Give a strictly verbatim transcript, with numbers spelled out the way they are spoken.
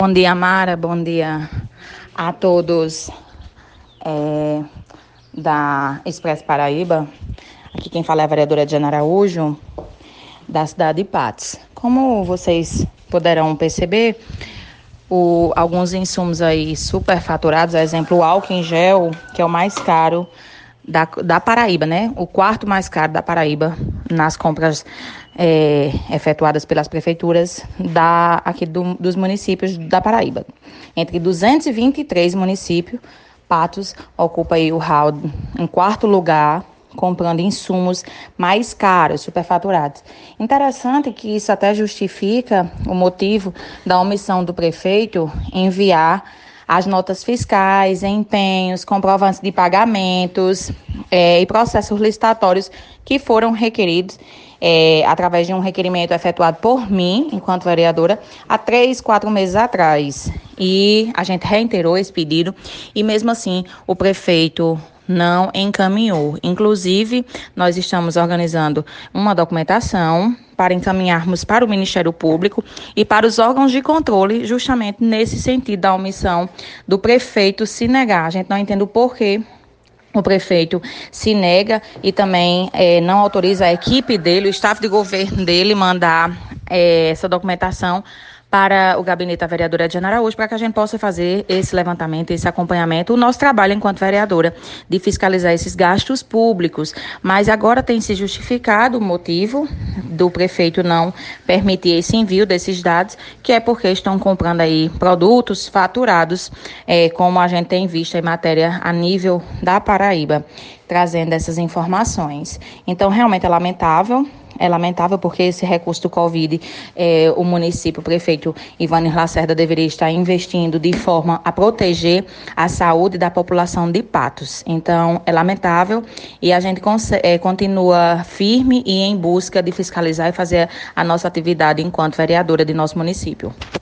Bom dia, Mara. Bom dia a todos é, da Expresso Paraíba. Aqui quem fala é a vereadora Diana Araújo, da cidade de Patos. Como vocês poderão perceber, o, alguns insumos aí superfaturados, exemplo, o álcool em gel, que é o mais caro da, da Paraíba, né? O quarto mais caro da Paraíba nas compras é, efetuadas pelas prefeituras da, aqui do, dos municípios da Paraíba. Entre duzentos e vinte e três municípios, Patos ocupa aí o hall em quarto lugar, comprando insumos mais caros, superfaturados. Interessante que isso até justifica o motivo da omissão do prefeito enviar as notas fiscais, empenhos, comprovantes de pagamentos é, e processos licitatórios que foram requeridos é, através de um requerimento efetuado por mim, enquanto vereadora, há três, quatro meses atrás. E a gente reiterou esse pedido e, mesmo assim, o prefeito não encaminhou. Inclusive, nós estamos organizando uma documentação para encaminharmos para o Ministério Público e para os órgãos de controle, justamente nesse sentido da omissão do prefeito se negar. A gente não entende o porquê o prefeito se nega e também é, não autoriza a equipe dele, o staff de governo dele, mandar é, essa documentação para o gabinete da vereadora Diana Araújo, para que a gente possa fazer esse levantamento, esse acompanhamento, o nosso trabalho enquanto vereadora, de fiscalizar esses gastos públicos. Mas agora tem se justificado o motivo do prefeito não permitir esse envio desses dados, que é porque estão comprando aí produtos faturados, é, como a gente tem visto em matéria a nível da Paraíba, trazendo essas informações. Então, realmente é lamentável. É lamentável porque esse recurso do Covid, eh, o município, o prefeito Ivanir Lacerda deveria estar investindo de forma a proteger a saúde da população de Patos. Então, é lamentável e a gente eh, continua firme e em busca de fiscalizar e fazer a nossa atividade enquanto vereadora de nosso município.